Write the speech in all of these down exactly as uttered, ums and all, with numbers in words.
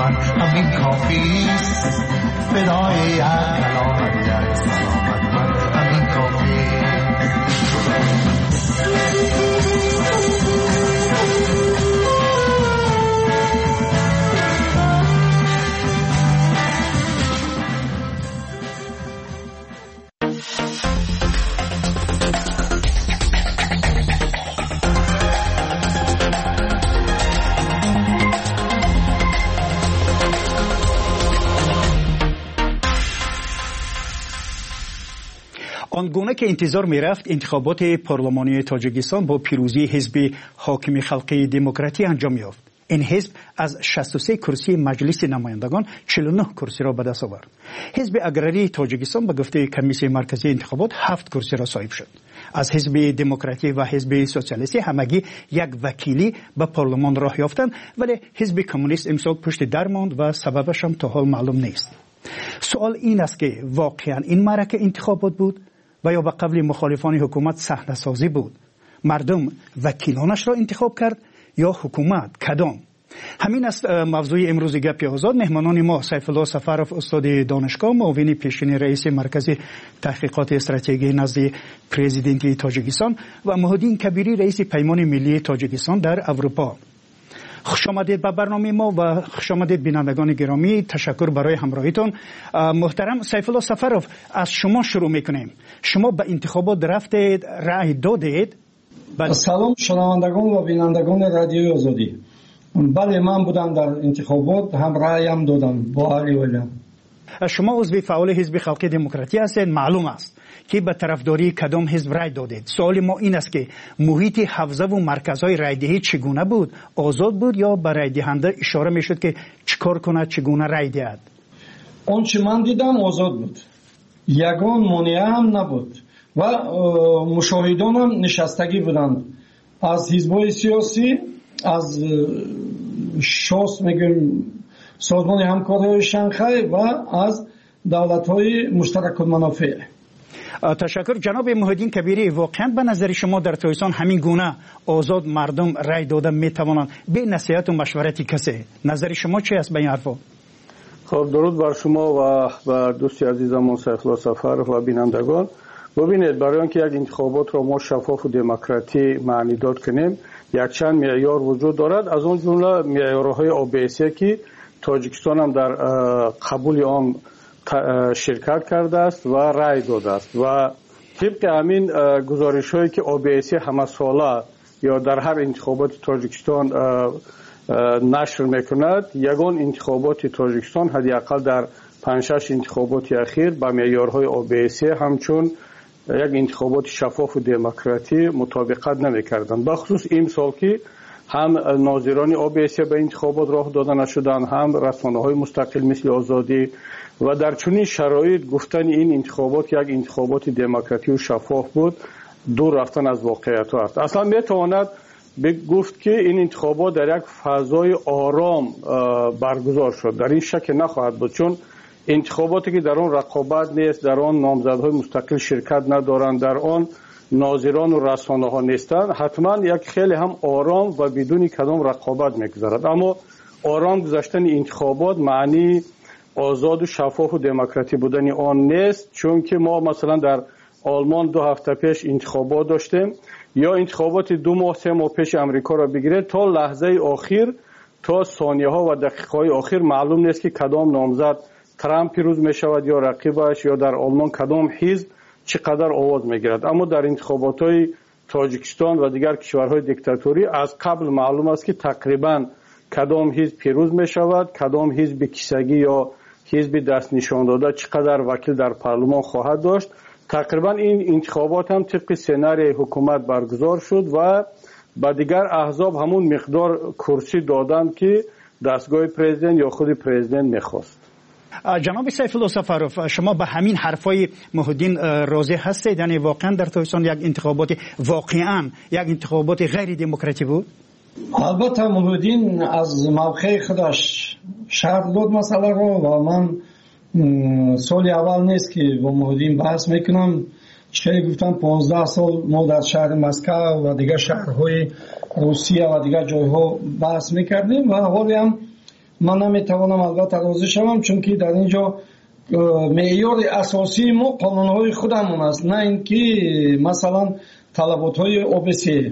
من همین کافیست فدای یک کلام یک سلامت من همین کافیست. آنگونه که انتظار می رفت انتخابات پارلمانی تاجیکستان با پیروزی حزب حاکم خلقی دموکراتی انجام یافت. این حزب از شصت و سه کرسی مجلس نمایندگان چهل و نه کرسی را به دست آورد. حزب اگراری تاجیکستان به گفته کمیسیون مرکزی انتخابات هفت کرسی را صاحب شد. از حزب دموکراتی و حزب سوسیالیستی همگی یک وکیلی به پارلمان راه یافتند، ولی حزب کمونیست امسال پشت در ماند و سببش هم تا حال معلوم نیست. سوال این است که واقعا این معرکه انتخابات بود و یا به قبل مخالفان حکومت صحنه سازی بود؟ مردم وکیلانش را انتخاب کرد یا حکومت؟ کدام؟ همین است موضوع امروز گپ آزاد. مهمانان ما سیف الله سفرов استاد دانشگاه، معاون پیشین رئیس مرکز تحقیقات استراتژی نزد پرزیدنت تاجیکستان و محمدین کبیری رئیس پیمان ملی تاجیکستان در اروپا. خوش آمدید به برنامه ما و خوش آمدید بینندگان گرامی. تشکر برای همراهیتون. محترم سیف الله سفرов، از شما شروع میکنیم. شما به انتخابات رفتید، رأی دادید؟ بله. سلام شنوندگان و بینندگان رادیوی آزادی. بله، من بودم در انتخابات، هم رأیم دادم با علی ولیم. شما عضو فعال حزب خلقی دموکراتی هستید. معلوم است که به طرفداری کدام حزب رای دادید. سوال ما این است که محیط حوزه و مرکزهای رایدهی چگونه بود؟ آزاد بود یا به رای دهنده اشاره میشد که چیکار کنه، چگونه رای دهد؟ آنچه من دیدم آزاد بود، یگان مانع هم نبود و مشاهدان هم نشستگی بودند، از حزب‌های سیاسی، از شاس میگیم سازمان همکاری شانگهای و از دولت‌های مشترک المنافع. تشکر. جناب محمدین کبیری، واقعا به نظر شما در تاجیکستان همین گونه آزاد مردم رای دادن میتوانند به نصیحت و مشورت کسی؟ نظر شما چی است به این حرفا؟ خب درود بر شما و بر دوستی عزیزم سیف الله سفرov و بینندگان. ببینید، برای اینکه یک انتخابات را ما شفاف و دموکراتی معنی داد کنیم، یک چند معیار وجود دارد. از اون جمله معیارهای او بی سی که تاجیکستان هم در قبول آن شرکت کرده است و رای داده است و طبق همین گزارش هایی که او بی سی همه ساله یا در هر انتخابات تاجیکستان نشر میکند، یگان انتخابات تاجیکستان حداقل در پنج شش انتخابات اخیر با معیارهای او بی سی همچون یک انتخابات شفاف و دموکراتی مطابقت نمیکردند. بخصوص این سال که هم ناظران او بی سی به انتخابات راه داده نشدند، هم رسانه‌های مستقل مثل آزادی، و در چنین شرایط گفتن این انتخابات یک انتخابات دموکراتی و شفاف بود دور رفتن از واقعیت است. اصلا میتواند گفت که این انتخابات در یک فضای آرام برگزار شد. در این شک نخواهد بود، چون انتخاباتی که در آن رقابت نیست، در آن نامزدهای مستقل شرکت ندارند، در آن ناظران و رسانه ها نیستند، حتما یک خیلی هم آرام و بدون کدام رقابت میگذرد. اما آرام گذشتن انتخابات معنی آزاد و شفاف و دموکراتی بودن آن نیست، چون که ما مثلا در آلمان دو هفته پیش انتخابات داشتیم، یا انتخابات دو ماه سه ماه پیش امریکا را بگیرید، تا لحظه آخر، تا ثانیه ها و دقیقه های آخر معلوم نیست که کدام نامزد ترامپ پیروز می شود یا رقیبش، یا در آلمان کدام حزب چقدر آواز می گیرد. اما در انتخابات های تاجیکستان و دیگر کشورهای دیکتاتوری از قبل معلوم است که تقریبا کدام حزب پیروز می شود، کدام حزب کیسگی یا حزب دست نشان داده چقدر وکیل در پارلمان خواهد داشت. تقریبا این انتخابات هم طبق سناریوی حکومت برگزار شد و با دیگر احزاب همون مقدار کرسی دادند که دستگاه پرزیدنت یا خود پرزیدنت میخواست. جناب سیف الله سفرov، شما به همین حرفای محمدین راضی هستید؟ یعنی واقعا در تاجیکستان یک انتخابات واقعا یک انتخابات غیر دموکراتی بود؟ البته محمدین از موقع خودش شرح داد مسئله رو و من سال اول نیست که با محمدین بحث میکنم. چه گفتم پانزده سال ما در شهر مسکو و دیگر شهرهای روسیه و دیگر جایها بحث میکردیم و حالی هم من نمیتوانم البته راضی شوم، چون که در اینجا معیار اساسی ما قانونهای خودمون است، نه اینکه مثلا طلبات‌های او بی سی.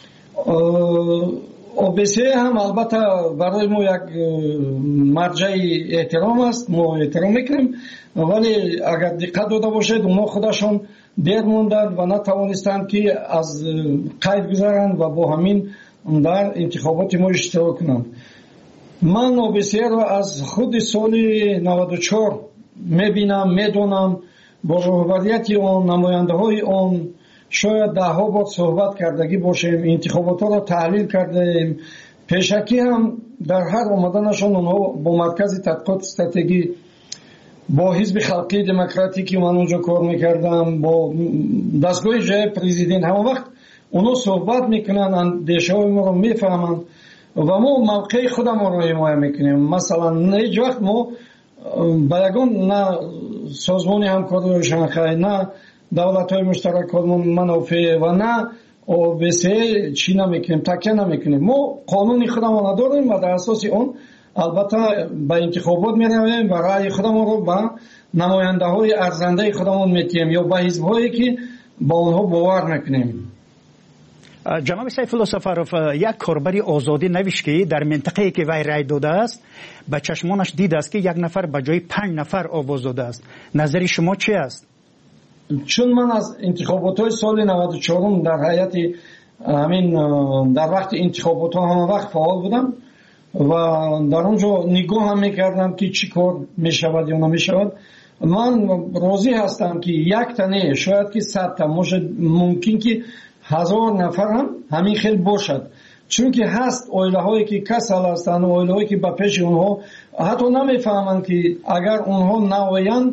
او بی سی هم البته برای ما یک مرجع احترام است، ما احترام میکنیم، ولی اگر دقت داده باشید اونا خودشون دیر موندند و نتوانستند که از قید گذارند و با همین در انتخابات ما اشتراک کنند. من او بی سی را از خود سال نود و چهار میبینم، میدونم، با رهبریت آن، نماینده های آن شاید ده ها بار صحبت کردگی باشیم، انتخابات را تحلیل کردیم. پیشکی هم در هر آمدنشان اونها با مرکز تحقیقات استراتژی، با حزب خلقی دموکراتیکی من اونجا کار میکردم، با دستگاه جای پرزیدنت، همه وقت اونها صحبت میکنن، اندیشه های ما رو میفهمند و ما موقع خودم رو حمایت میکنیم. مثلا هیچ وقت ما با یگان نه سازمان همکاری شنغهای، نه دولت های مشترک منافع و نه او بی سی چی نمیکنیم، تکیه نمیکنیم. ما قانون خودمون داریم و در اساس اون البته به انتخابات میرویم و رأی خودمون رو به نماینده های ارزنده خودمون میتیم یا به حزب هایی که با اونها باور میکنیم. جناب سیف الله سفروف، یک کاربری آزادی نوشت که در منطقه‌ای که وی رای داده است به چشمانش دید است که یک نفر به جای پنج نفر آواز داده است. نظر شما چی است؟ چون من از انتخابات های سال نود و چهار در هیئت همین در وقت انتخابات ها هم وقت فعال بودم و در اونجا نگاه هم میکردم که چی کار میشود یا نمیشود. من راضی هستم که یک تنه شاید که صد تا ممکن که هزار نفر هم همین خیلی باشد، چون که هست اویله هایی که کسل هستند، اویله هایی که به پیش اونها حتی نمیفهمند که اگر اونها نویند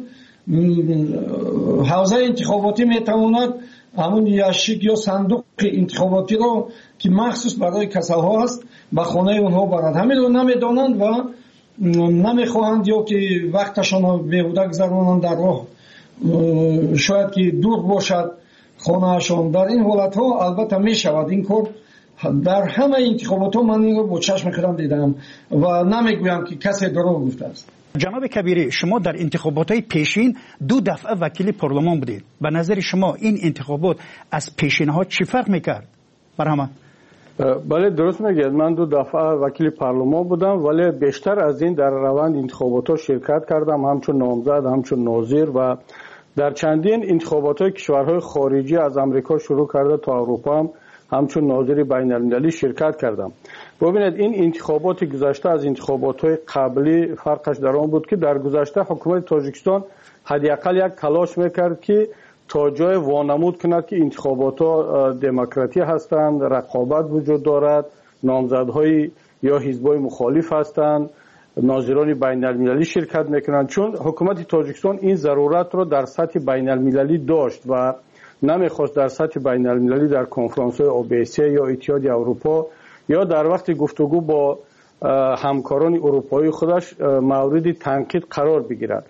حوزه انتخاباتی میتواند همون یاشیک یا صندوق انتخاباتی رو که مخصوص برای کسل ها هست به خانه اونها برد. همین رو نمیدانند و نمیخواهند یا که وقتشان رو بیهوده گذرانند در راه، شاید که دور باشد خانهشان. در این حالت ها البته می شود این کار. در همه انتخابات ها من این رو با چشم خودم دیدم و نمیگویم که کسی دروغ گفته است. جناب کبیری، شما در انتخابات های پیشین دو دفعه وکیل پارلمان بودید. به نظر شما این انتخابات از پیشین ها چی فرق میکرد؟ برهمه. بله درست میگید، من دو دفعه وکیل پارلمان بودم ولی بیشتر از این در روند انتخابات ها شرکت کردم، همچون نامزد، همچون ناظر و در چندین انتخابات های کشورهای خارجی از امریکا شروع کرده تا اروپا هم همچون ناظر بین المللی شرکت کردم. ببینید این انتخابات گذشته از انتخابات های قبلی فرقش در آن بود که در گذشته حکومت تاجیکستان حداقل یک تلاش میکرد که تا جای وانمود کند که انتخابات ها دموکراتی هستند، رقابت وجود دارد، نامزدهای یا حزبای مخالف هستند، ناظران بین المللی شرکت میکنند. چون حکومت تاجیکستان این ضرورت رو در سطح بین المللی داشت و نمیخواست در سطح بین المللی در کنفرانس های او بی سی یا اتحادیه اروپا یا در وقت گفتگو با همکاران اروپایی خودش مورد تنقید قرار بگیرد.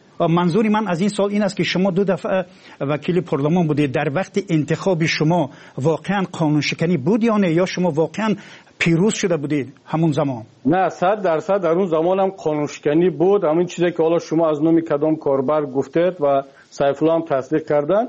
منظور من از این سال این است که شما دو دفعه وکیل پارلمان بودید، در وقت انتخاب شما واقعا قانون شکنی بود یا نه، یا شما واقعا پیروز شده بودید همون زمان؟ نه، صد درصد در اون زمان هم قانون شکنی بود. همین چیزی که حالا شما از نام کدام کاربر گفتید و سیف الله هم تصدیق کردن،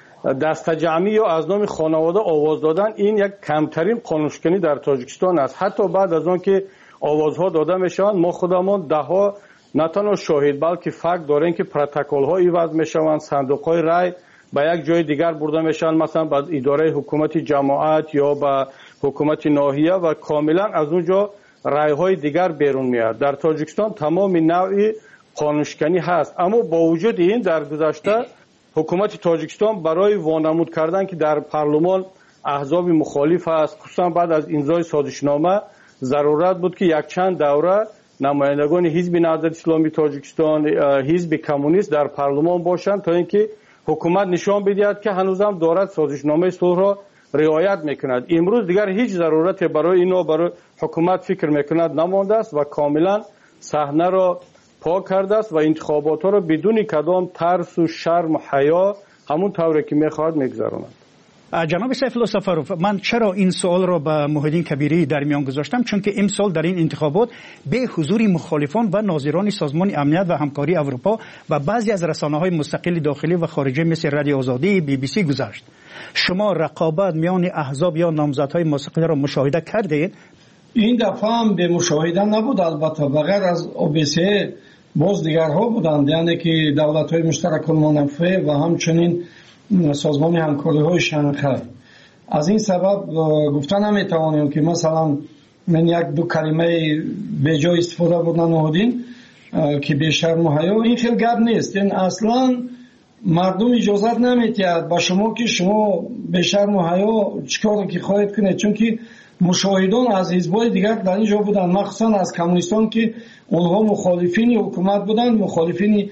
دست جمعی یا از نام خانواده آواز دادن این یک کمترین قانون شکنی در تاجیکستان است. حتی بعد از آن که آوازها داده میشوند ما خودمون ده ها نه تنها شاهد بلکه فکت داریم که پروتکل ها ایواز میشوند، صندوق های رای به یک جای دیگر برده میشن، مثلا به اداره حکومت جماعت یا به حکومت ناحیه و کاملا از اونجا رای های دیگر بیرون میاد. در تاجیکستان تمام نوعی قانون شکنی هست، اما با وجود این در گذشته حکومت تاجیکستان برای وانمود کردن که در پارلمان احزاب مخالف است، خصوصا بعد از امضای سازشنامه ضرورت بود که یک چند دوره نمایندگان حزب نهضت اسلامی تاجیکستان، حزب کمونیست در پارلمان باشند تا اینکه حکومت نشان بدهد که هنوزم دارد سازشنامه صلح را رعایت میکند. امروز دیگر هیچ ضرورت برای اینو برای حکومت فکر میکند نمانده است و کاملا صحنه را پاک کرده است و انتخابات را بدون کدام ترس و شرم و حیا همون طوری که میخواهد میگذراند. جناب سیف الله سفروف، من چرا این سوال را به محیدین کبیری در میان گذاشتم؟ چون که امسال در این انتخابات به حضور مخالفان و ناظران سازمان امنیت و همکاری اروپا و بعضی از رسانه‌های مستقل داخلی و خارجی مثل رادیو آزادی، بی بی سی گذشت. شما رقابت میان احزاب یا نامزدهای مستقل را مشاهده کردید؟ این دفعه هم به مشاهده نبود، البته بغیر از او بی سی باز دیگرها بودند، یعنی که دولت‌های مشترک المنافع و همچنین سازمان همکاری های شانگهای. از این سبب گفتن نمیتوانیم که مثلا من یک دو کلمه به جای استفاده بودن نهادین که به شرم و حیا، این خیلی گپ نیست. این اصلا مردم اجازت نمیتید با شما که شما به شرم و حیا چیکار که خواهید کنید، چون که مشاهدان از حزب‌های دیگر در اینجا بودن، مخصوصا از کمونیستان که اونها مخالفین حکومت بودند، مخالفین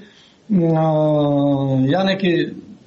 یعنی که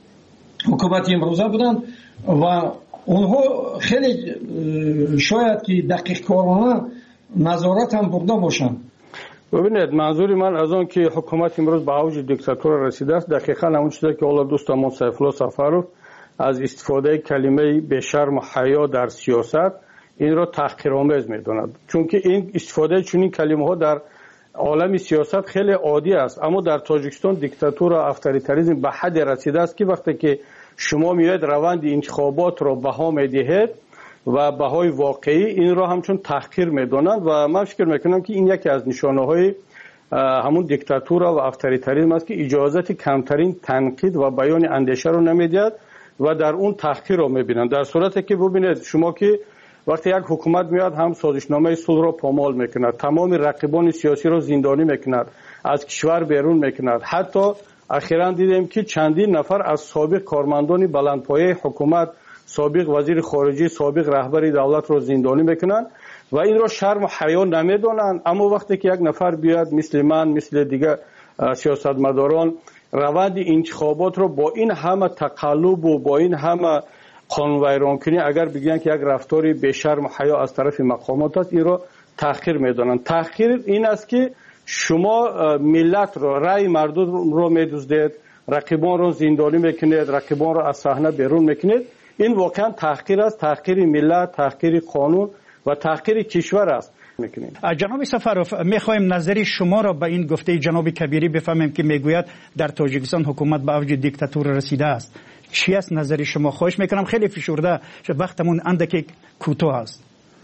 حکومت امروزه بودند و اونها خیلی شاید که دقیق کارانه نظارت هم برده باشند. ببینید، منظوری من از اون که حکومت امروز به اوج دیکتاتور رسیده است دقیقاً همون چیزی که اول دوستمون سیف الله سفروف از استفاده کلمه به شرم و حیا در سیاست این را تحقیرآمیز می‌داند، چون که این استفاده چنین کلمه‌ها در عالم سیاست خیلی عادی است. اما در تاجیکستان دیکتاتور و اتوریتاریسم به حد رسیده است که وقتی که شما میاید روند انتخابات را بها میدهید و بهای واقعی این را همچون تحقیر میدانند و من فکر میکنم که این یکی از نشانه‌های همون دیکتاتور و اتوریتاریسم است که اجازت کمترین تنقید و بیان اندیشه رو نمیدهد و در اون تحقیر رو میبینند. در صورتی که ببینید شما که وقتی یک حکومت میاد هم سازشنامه صلح را پامال میکند، تمام رقیبان سیاسی را زندانی میکند، از کشور بیرون میکند. حتی اخیراً دیدیم که چندین نفر از سابق کارمندان بلندپایه حکومت، سابق وزیر خارجه، سابق رهبر دولت را زندانی میکنند و این را شرم و حیا نمیدانند. اما وقتی که یک نفر بیاد مثل من، مثل دیگر سیاستمداران روند انتخابات را با این همه تقلب و با این همه قانون ویران کنی اگر بگن که یک رفتاری به شرم و حیا از طرف مقامات است، این را تحقیر میدانند. تحقیر این است که شما ملت را، رأی مردم را میدزدید، رقیبان را زندانی میکنید، رقیبان را از صحنه بیرون میکنید. این واقعا تحقیر است، تحقیر ملت، تحقیر قانون و تحقیر کشور است. جناب سفروف، میخوایم نظری شما را به این گفته جناب کبیری بفهمیم که میگوید در تاجیکستان حکومت به اوج دیکتاتور رسیده است. چی است نظری شما؟ خواهش میکنم خیلی فشرده، وقتمون اندکی کوتاه است.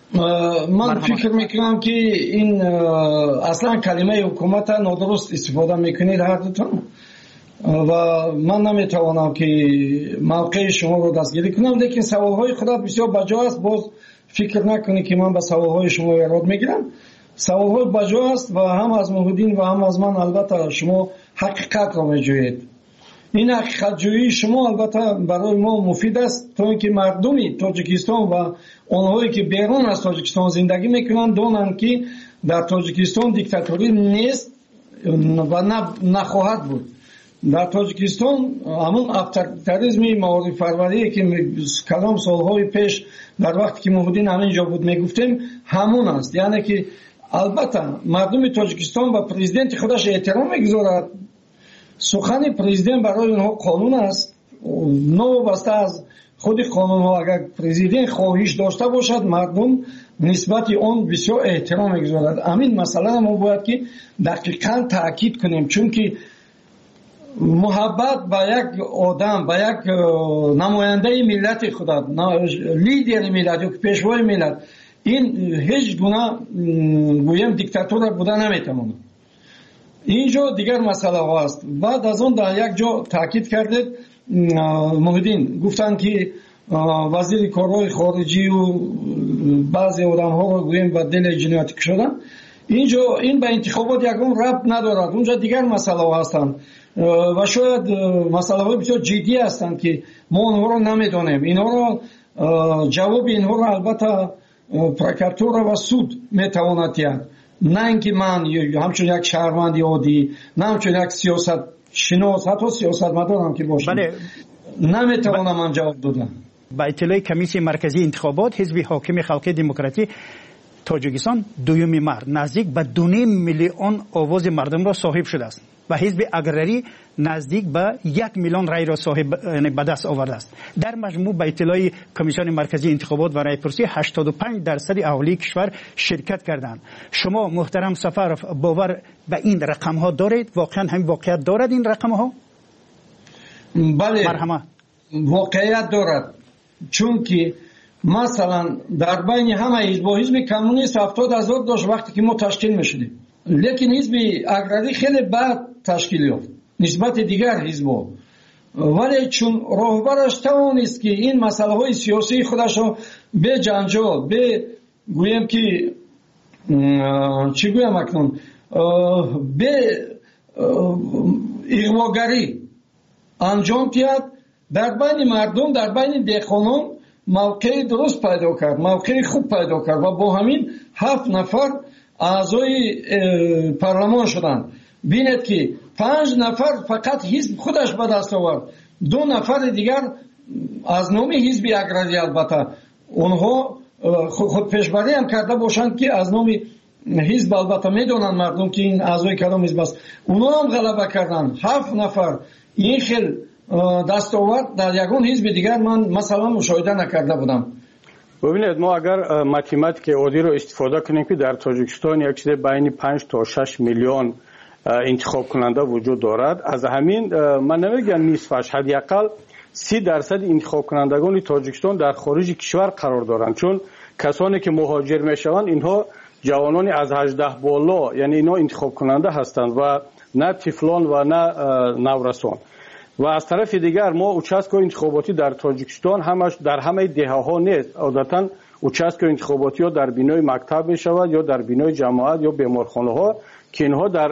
من فکر میکنم که این اصلا کلمه حکومت نادرست استفاده میکنید هر دوتون و من نمیتوانم که موقع شما رو دستگیری کنم، لیکن سوالهای خدا بسیار بجا است. باز فکر نکنید که من به سوالهای شما ایراد میگیرم. سوالهای بجا است و هم از محیدین و هم از من البته شما حقیقت را میجویید. این حقیقت جویی شما البته برای ما مفید است تا اینکه مردمی تاجیکستان و آنهایی که بیرون از تاجیکستان زندگی میکنند دانند که در تاجیکستان دیکتاتوری نیست و نخواهد بود. در تاجیکستان همون اتوریتاریسم معارف پروری که کلام سالهای پیش در وقتی که محیدین همینجا بود میگفتیم همون است. یعنی که البته مردم تاجیکستان به پرزیدنت خودش احترام میگذارد. سخن پرزیدنت برای اونها قانون است، نوابسته از خود قانون ها. اگر پرزیدنت خواهش داشته باشد مردم نسبت آن بسیار احترام میگذارد. همین مسئله ما باید که دقیقاً تاکید کنیم، چون که محبت به یک آدم، به یک نماینده ملت خدا، لیدر ملت یا پیشوای ملت، این هیچ گونه گویم دیکتاتور بوده نمیتواند. اینجا دیگر مسئله هاست. بعد از اون در یک جا تاکید کردید محیدین، گفتن که وزیر کارهای خارجی و بعضی آدم ها رو گویم به دل جنایتی شدن. اینجا این به انتخابات یکم ربط ندارد، اونجا دیگر مسئله ها هستند و شاید مسئله های بسیار جدی هستند که ما اونها رو نمیدانیم. اینها رو جواب اینها رو البته پروکراتور و سود میتواند دهد، نه اینکه من همچون یک شهروند عادی، نه همچون یک سیاست شناس، حتی سیاست مدارم که باشم، بله. نمیتوانم من جواب دادم. با اطلاع کمیسیون مرکزی انتخابات، حزب حاکم خلقی دموکراتی تاجیکستان دویمین مرد نزدیک به دو نیم میلیون آواز مردم را صاحب شده است و حزب اگرری نزدیک به یک میلیون رای را صاحب به دست آورده است. در مجموع به اطلاع کمیسیون مرکزی انتخابات و رایپرسی هشتاد و پنج درصد اهالی کشور شرکت کردند. شما محترم سفرов باور به این رقم ها دارید؟ واقعا همین واقعیت دارد این رقم ها؟ بله، مرحمت. واقعیت دارد، چون که مثلا در بین همه حزب و حزب کمونیست هفتاد هزار داشت وقتی که ما تشکیل میشدیم، لیکن حزب اگرری خیلی بعد تشکیل یافت نسبت دیگر حزب‌ها، ولی چون راهبرش توانست که این مسئله های سیاسی خودش را به جنجال، به گویم که چی گویم اکنون، به اغواگری انجام دهد، در بین مردم، در بین دهقانان موقع درست پیدا کرد، موقع خوب پیدا کرد و با همین هفت نفر اعضای پارلمان شدند. بینید که پنج نفر فقط حزب خودش به دست آورد، دو نفر دیگر از نام حزب اگرری، البته اونها خود پیشبری هم کرده باشند که از نام حزب، البته میدونن مردم که این اعضای کدام حزب است، اونها هم غلبه کردند. هفت نفر این خیل دستاورد در یگان حزب دیگر من مثلا مشاهده نکرده بودم. ببینید، ما اگر ماتماتیک عادی رو استفاده کنیم که در تاجیکستان یک چیز بین پنج تا شش میلیون انتخاب کننده وجود دارد، از همین من نمیگم نصفش، حداقل سی درصد انتخاب کنندگان تاجیکستان در خارج کشور قرار دارند، چون کسانی که مهاجر میشوند اینها جوانانی از هجده بالا، یعنی اینا انتخاب کننده هستند و نه طفلان و نه نورسان. و از طرف دیگر ما اوچسکو انتخاباتی در تاجیکستان همش در همه دهه‌ها نیست، عادتا اوچسکو انتخاباتی ها در بینای مکتب می شود یا در بینای جماعت یا بیمارخانه ها که اینها در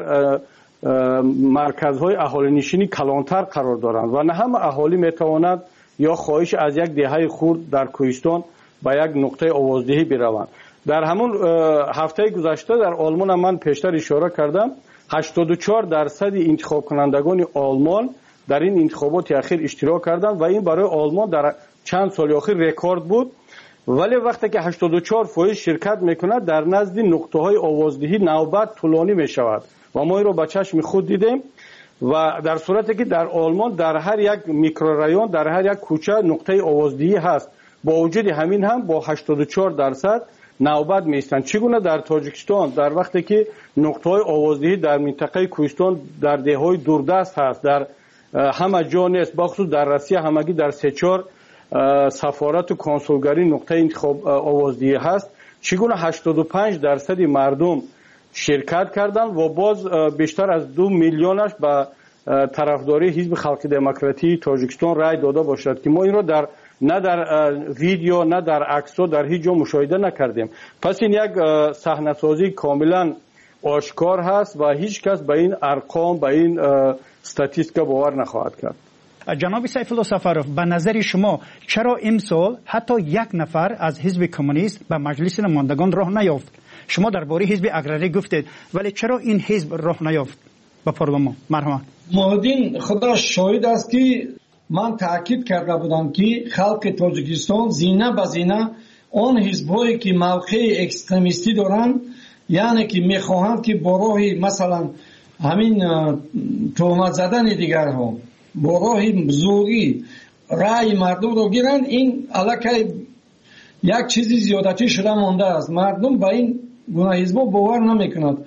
مرکزهای اهالی نشینی کلانتر قرار دارند و نه همه اهالی می تواند یا خواهش از یک دهه خرد در کوهستان به یک نقطه آوازدهی بروند. در همون هفته گذشته در آلمان من پیشتر اشاره کردم، هشتاد و چهار درصد انتخاب کنندگان آلمان در این انتخابات اخیر اشتراک کردند و این برای آلمان در چند سال اخیر رکورد بود. ولی وقتی که هشتاد و چهار درصد شرکت میکند در نزد نقطه های آوازدهی نوبت طولانی میشود و ما این رو با چشم خود دیدیم. و در صورتی که در آلمان در هر یک میکرورایون، در هر یک کوچه نقطه آوازدهی هست، با وجود همین هم با هشتاد و چهار درصد نوبت میستند. چگونه در تاجیکستان در وقتی که نقطه های آوازدهی در منطقه کوهستان در دههای دوردست هست، در همه جا نیست، بخصوص در روسیه همگی در سه چهار سفارت و کنسولگری نقطه انتخاب آوازدهی هست، چگونه هشتاد و پنج درصد مردم شرکت کردن و باز بیشتر از دو میلیونش به طرفداری حزب خلق دموکراتی تاجیکستان رای داده باشد که ما این را در نه در ویدیو نه در عکس در هیچ جا مشاهده نکردیم. پس این یک صحنه سازی کاملا آشکار هست و هیچ کس به این ارقام، به این استاتیستیکا باور نخواهد کرد. جناب سیف الله سفرов، به نظر شما چرا امسال حتی یک نفر از حزب کمونیست به مجلس نمایندگان راه نیافت؟ شما درباره حزب اگرری گفتید، ولی چرا این حزب راه نیافت به پارلمان؟ مرحمت. مهدین خدا شاهد است که من تاکید کرده بودم که خلق تاجیکستان زینه به زینه آن حزب‌هایی که موقع اکستریمیستی دارند، یعنی که میخواهند که با راه مثلا همین تهمت زدن دیگرها، با راه زوری رای مردم رو گیرند، این الکی یک چیزی زیادتی شده مانده است. مردم با این گونه حزب‌ها باور نمیکنند.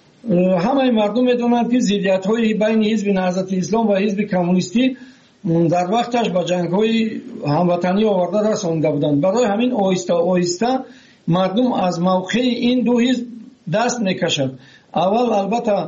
همه مردم میدونند که ضدیت‌های بین حزب نهضت اسلام و حزب کمونیستی در وقتش با جنگ‌های هموطنی آورده رسانده بودند. برای همین آهسته آهسته مردم از موقع این دو حزب دست میکشد. اول البته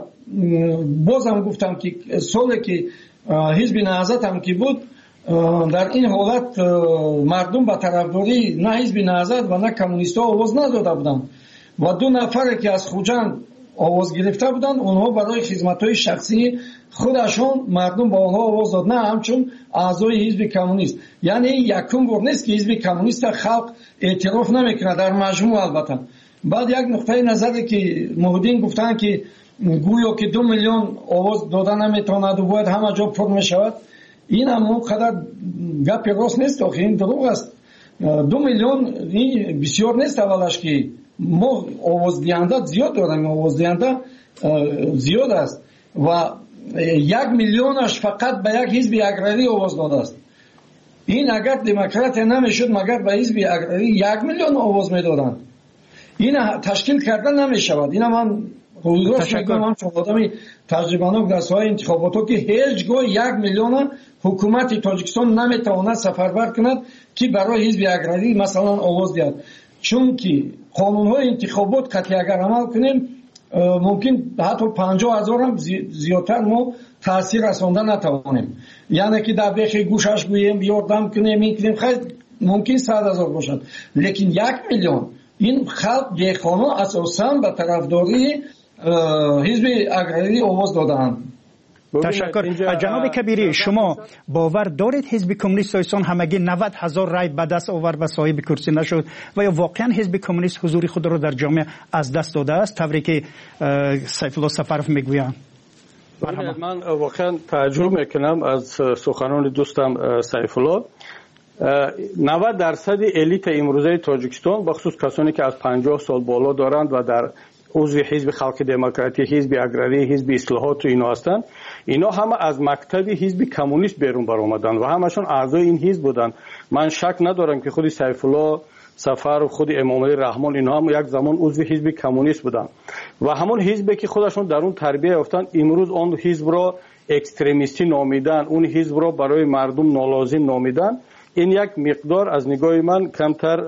بازم گفتم که سالی که حزب نهضت هم که بود، در این حالت مردم به طرفداری نه حزب نهضت و نه کمونیست‌ها آواز نداده بودند و دو نفر که از خوجند آواز گرفته بودند، اونها برای خدمت‌های شخصی خودشون مردم با آنها آواز داد، نه همچون اعضای حزب کمونیست. یعنی یکم بار نیست که حزب کمونیست خلق اعتراف نمیکنه در مجموع. البته بعد یک نقطه نظری که مهدین گفتن که گویا که دو میلیون آواز دادن نمیتواند و باید همه جا پر میشود، این هم اونقدر گپ راست نیست، آخه این دروغ است. دو میلیون این بسیار نیست اولش که ما آوازدهنده زیاد داریم، آوازدهنده زیاد است و یک میلیونش فقط به یک حزب اگراری آواز داده است. این اگر دموکرات نمیشد مگر به حزب اگراری یک میلیون آواز میدادند. این تشکیل کردن نمیشود. این من روزگاش میگم، من چون آدمی تجربه‌ناک در ساحه انتخابات که هیچگاه یک میلیون حکومت تاجیکستان نمیتواند سفربر کند که برای حزب اگراری مثلا آواز دهد، چون که قانون‌های انتخابات قطعی اگر عمل کنیم ممکن حتی پنجاه هزار هم زیادتر ما تاثیر رساندن نتوانیم. یعنی که در بیخ گوشش گوییم یاردم کنیم این کنیم خیلی ممکن صد هزار باشد، لیکن یک میلیون این خلق دیخانه اساساً به طرفداری حزب اگراری آواز دادند. تشکر. جناب کبیری، شما باور دارید حزب کمونیست تاجیکستان همگی نود هزار رای به دست آورد و صاحب کرسی نشد و یا واقعا حزب کمونیست حضور خود را در جامعه از دست داده است طوری که سیف الله سفرف میگویند؟ من واقعا تعجب میکنم از سخنان دوستم سیف الله. نود درصد الیت امروزه تاجیکستان بخصوص کسانی که از پنجاه سال بالا دارند و در عضو حزب خلق دموکراتی، حزب اگراری، حزب اصلاحات و اینا هستند، اینا همه از مکتب حزب کمونیست بیرون برآمدند و همشون اعضای این حزب بودند. من شک ندارم که خود سیف الله سفر و خود امام علی رحمان اینا هم یک زمان عضو حزب کمونیست بودند و همون حزبی که خودشون در اون تربیت یافتند امروز اون حزب را اکستریمیستی نامیدن، اون حزب را برای مردم نالازم نامیدن. این یک مقدار از نگاه من کمتر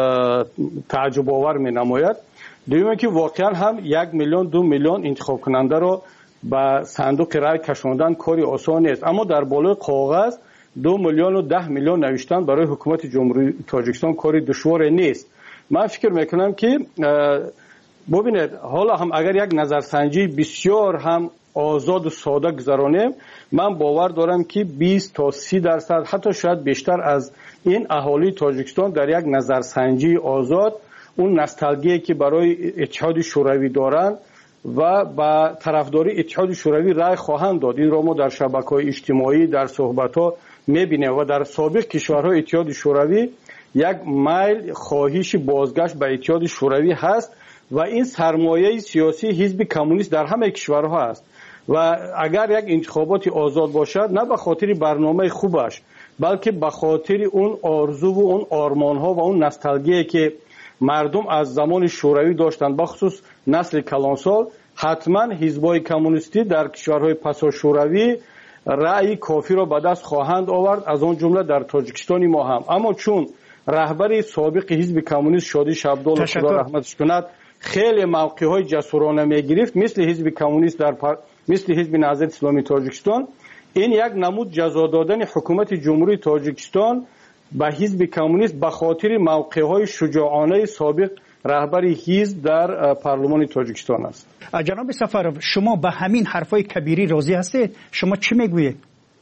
تعجب آور می نماید. دویمه که واقعا هم یک میلیون دو میلیون انتخاب کننده را به صندوق رای کشاندن کاری آسان نیست، اما در بالای کاغذ دو میلیون و ده میلیون نوشتن برای حکومت جمهوری تاجیکستان کاری دشوار نیست. من فکر میکنم که ببینید حالا هم اگر یک نظرسنجی بسیار هم آزاد و ساده گذرانیم، من باور دارم که بیست تا سی درصد حتی شاید بیشتر از این اهالی تاجیکستان در یک نظرسنجی آزاد اون نوستالژی که برای اتحاد شوروی دارند و با طرفداری اتحاد شوروی رای خواهند داد. این را ما در شبکه‌های اجتماعی در صحبت‌ها می‌بینیم و در سابق کشورهای اتحاد شوروی یک میل خواهش بازگشت به اتحاد شوروی هست و این سرمایه سیاسی حزب کمونیست در همه کشورها است و اگر یک انتخابات آزاد باشد نه به خاطر برنامه خوبش بلکه به خاطر اون آرزو و اون آرمان‌ها و اون نوستالژی که مردم از زمان شوروی داشتند، بخصوص نسل کلانسال، حتما حزبای کمونیستی در کشورهای پسا شوروی رأی کافی را به دست خواهند آورد، از آن جمله در تاجیکستان ما هم. اما چون رهبر سابق حزب کمونیست شادی شبدال خدا رحمتش کند خیلی موقع‌های جسورانه می‌گرفت مثل حزب کمونیست در پر... مثل حزب نهضت اسلامی تاجیکستان، این یک نمود جزا دادن حکومت جمهوری تاجیکستان به حزب کمونیست به خاطر موقع‌های شجاعانه سابق رهبر حزب در پارلمان تاجیکستان است. جناب سفرов شما به همین حرفای کبیری راضی هستید؟ شما چی میگویید؟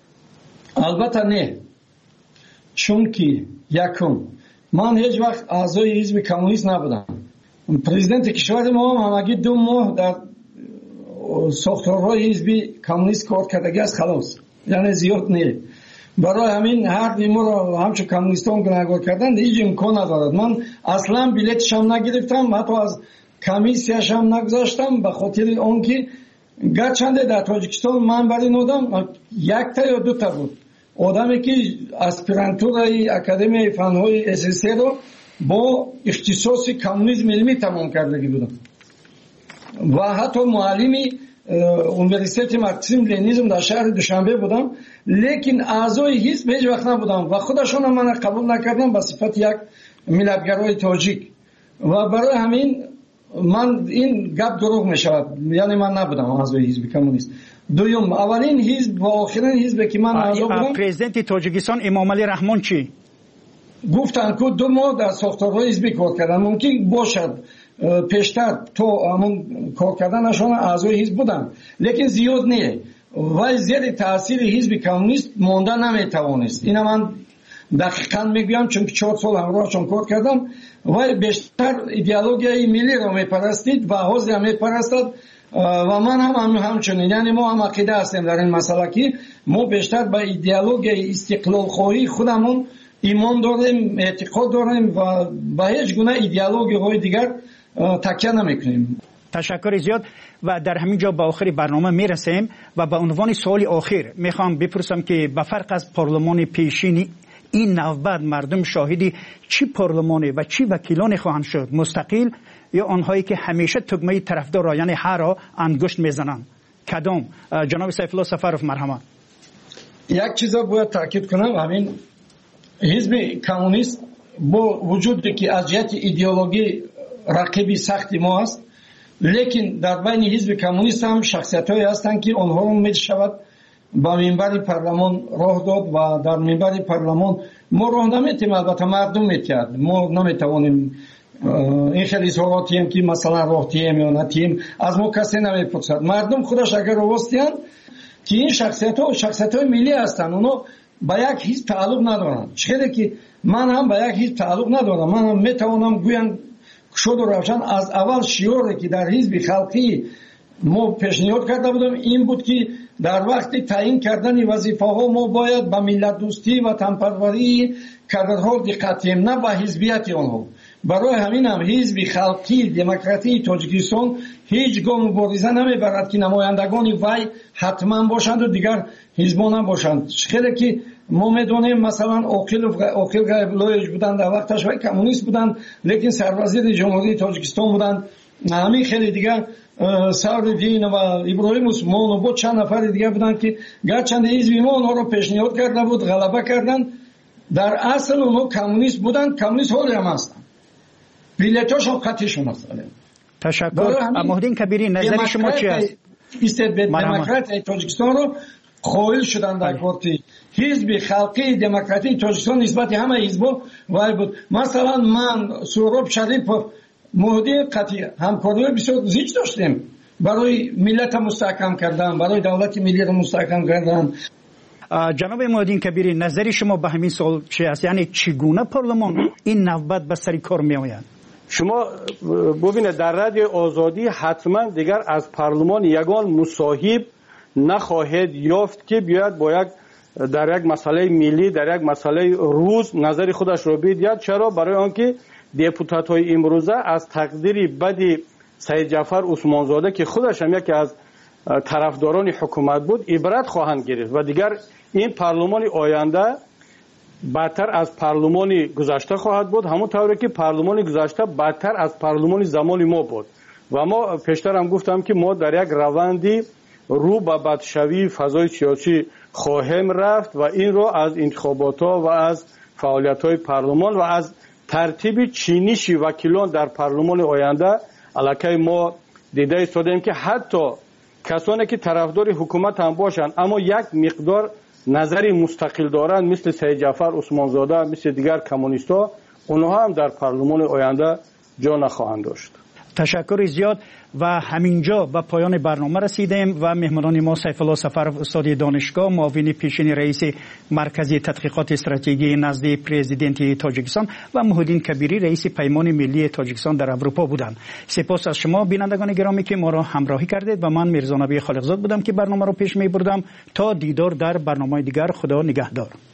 البته نه، چون که یکم من هیچ وقت اعضای حزب کمونیست نبودم. پرزیدنت کشور ما هم همگی دو ماه در ساختارهای حزب کمونیست کار کردگی است، خلاص، یعنی زیاد نه. برای همین هر دیمو را همچون کمونیستان گناهگار کردن هیچ امکان ندارد. من اصلا بلیتش هم نگرفتم، حتی از کمیسیش هم نگذاشتم، به خاطر آنکه گرچنده در تاجیکستان من برای نودم یک تا یا دو تا بود آدمی که اسپرانتورای اکادمی فنهای اساسی رو با اختصاص کمونیسم علمی تمام کردگی بودم و حتی معلمی اونیورسیته مارکسیسم لنینیسم در شهر دوشنبه بودم، لیکن اعضای حزب هیچ وقت نبودم و خودشون هم من قبول نکردم به صفت یک ملتگرای تاجیک و برای همین من این گپ دروغ می شود، یعنی من نبودم اعضای حزب کمونیست. دوم، اولین حزب و آخرین حزب که من اعضا بودم پرزیدنت تاجیکستان امام علی رحمان چی گفتن که دو ماه در ساختارهای حزبی کار کردن، ممکن باشد پیشتر تو همون کار کردنشان اعضای حزب بودن لیکن زیاد نه و زیاد تاثیر حزب کمونیست مانده نمیتوانست. اینا من دقیقاً میگم چون که چهار سال همراهشون کار کردم و بیشتر ایدئولوژی ملی را میپرستید و حزب را میپرستد و من هم همچنین، یعنی ما هم عقیده هستیم در این مسئله که ما بیشتر به ایدئولوژی استقلال خواهی خودمون ایمان داریم، اعتقاد داریم و به هیچ گونه ایدئولوژی های دیگر تکیه نمیکنیم. تشکر زیاد و در همین جا به آخر برنامه میرسیم و به عنوان سوال آخر میخوام بپرسم که به فرق از پارلمان پیشین این نوبت مردم شاهدی چی پارلمانی و چی وکیلان خواهند شد، مستقل یا آنهایی که همیشه تگمه طرفدار یعنی هر را انگشت میزنند؟ کدام؟ جناب سیف الله سفرов مرحمت. یک چیز باید تاکید کنم، همین حزب کمونیست با وجودی که از جهت ایدئولوژی رقیبی سختی ما است، لیکن در بین حزب کمونیست هم شخصیت‌هایی هستند که آنها را می‌شود با منبر پارلمان راه داد و در منبر پارلمان ما راه نمیتیم، البته مردم می‌کرد، ما نمیتوانیم این خیلی سوالاتی هم که مثلا راه تیم یا نتیم از ما کسی نمیپرسد. مردم خودش اگر راستیان که این شخصیت‌ها شخصیت‌های ملی هستند، اونا با یک حزب تعلق ندارند. چه که من هم با یک حزب تعلق ندارم، من هم میتوانم گویم شد و روشن از اول شعاری که در حزب خلقی ما پیشنهاد کرده بودم این بود که در وقت تعیین کردن وظیفه‌ها ما باید به ملت دوستی و وطنپروری کادرها دقت کنیم، نه به حزبیت آنها. برای همین هم حزب خلقی دموکراتی تاجیکستان هیچ گاه مبارزه نمیبرد که نمایندگان وی حتما باشند و دیگر حزبان هم باشند. خیلی که ما میدونیم مثلا عاقل عاقل غیب‌الله بودند، در وقتش وی کمونیست بودند لیکن سروزیر جمهوری تاجیکستان بودند. همین خیلی دیگر سعدالدین و ابراهیم عثمان و با چند نفر دیگر بودند که گرچند حزب ما اونها رو پیشنهاد کرده بود غلبه کردند، در اصل اونها کمونیست بودند، کمونیست حالی هم هستند، بیلیتاشون خطیشون هستند. تشکر. مهدین کبیری نظر شما چی است؟ دموکرات تاجیکستان رو قائل شدن در پارتی حزب خلقی دموکراتی تاجیکستان نسبت همه حزب‌ها وای بود. مثلا من سهراب شریفov مهدی قطعی همکاری بسیار زیاد داشتیم برای ملت مستحکم کردن، برای دولت ملی را مستحکم کردن. جناب مهدین کبیری نظر شما به همین سوال چی است؟ یعنی چگونه پارلمان این نوبت به سر کار می آید؟ شما ببینید در رادیو آزادی حتما دیگر از پارلمان یگان مصاحب نخواهد یافت که بیاد با یک در یک مسئله ملی در یک مسئله روز نظر خودش رو بگوید. چرا؟ برای آنکه دپوتات های امروزه از تقدیر بد سید جعفر عثمانزاده که خودش هم یکی از طرفداران حکومت بود عبرت خواهند گرفت و دیگر این پارلمان آینده بدتر از پارلمان گذشته خواهد بود، همون طوری که پارلمان گذشته بدتر از پارلمان زمان ما بود. و ما پیشتر هم گفتم که ما در یک روندی رو به بدشوی فضای سیاسی خواهیم رفت و این رو از انتخابات ها و از فعالیت های پارلمان و از ترتیب چینش وکیلان در پارلمان آینده علاقه ما دیده ایستادیم که حتی کسانی که طرفدار حکومت هم باشند اما یک مقدار نظری مستقل دارند مثل سید جعفر عثمانزاده مثل دیگر کمونیست‌ها، اونها هم در پارلمان آینده جا نخواهند داشت. تشکر زیاد و همینجا به پایان برنامه رسیدیم و مهمانان ما سیف الله سفرov استاد دانشگاه معاون پیشین رئیس مرکز تحقیقات استراتژی نزد پرزیدنت تاجیکستان و مهدین کبیری رئیس پیمان ملی تاجیکستان در اروپا بودند. سپاس از شما بینندگان گرامی که ما را همراهی کردید و من میرزا نبی خالقزاد بودم که برنامه را پیش می بردم. تا دیدار در برنامه دیگر، خدا نگهدار.